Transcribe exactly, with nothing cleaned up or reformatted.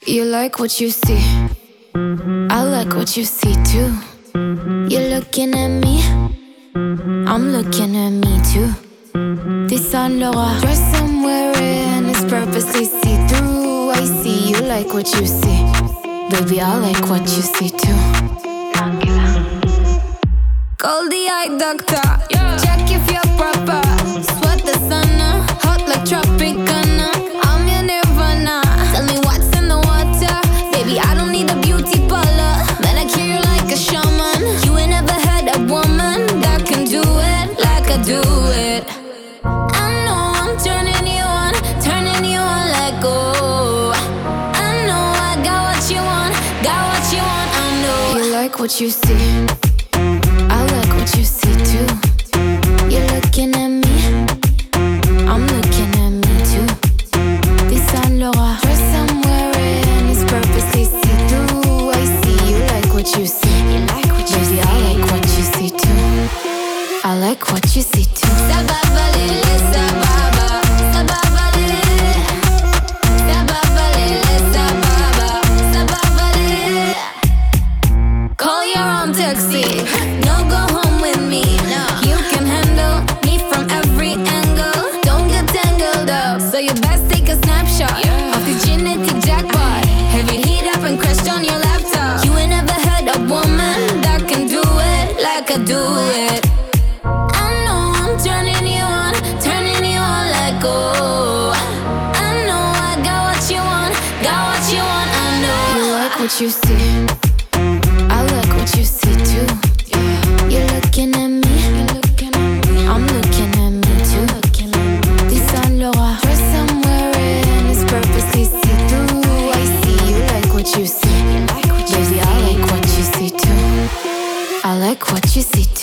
You like what you see, I like what you see too. You're looking at me, I'm looking at me too. This Saint Laurent dress I'm wearing is purposely see-through. I see you like what you see, baby, I like what you see too. Call the eye doctor, yeah. Check if you're proper. Sweat the sauna, hot like Tropicana. I'm your Nirvana. Tell me what's in the water, baby, I don't need a beauty parlor. Man, I cure you like a shaman. You ain't never had a woman that can do it like I do it. I know I'm turning you on, turning you on like oh. I know I got what you want, got what you want, I know. You like what you see, I like what you see too. You're looking at me, I'm looking at me too. This Saint Laurent dress I'm wearing is purposely see-through. I see you like what you see, you like what you baby, see. I like what you see too. I like what you see too. Sababa lele, sababa, sababa lele, sababa lele, sababa, sababa lele. Call your own taxi, no go home with me. No. You can handle me from every angle. Don't get tangled up, so you best take a snapshot, yeah, of the genetic jackpot. Have your heat up and crashed on your laptop. You ain't never had a woman that can do it like I do it. I know I'm turning you on, turning you on like oh. I know I got what you want, got what you want, I know. You like what you see, I like what you see too. You're looking at me, I'm looking at me too. This Saint Laurent dress I'm wearing is purposely see-through. I see you like what you see, baby, I like what you see too. I like what you see too.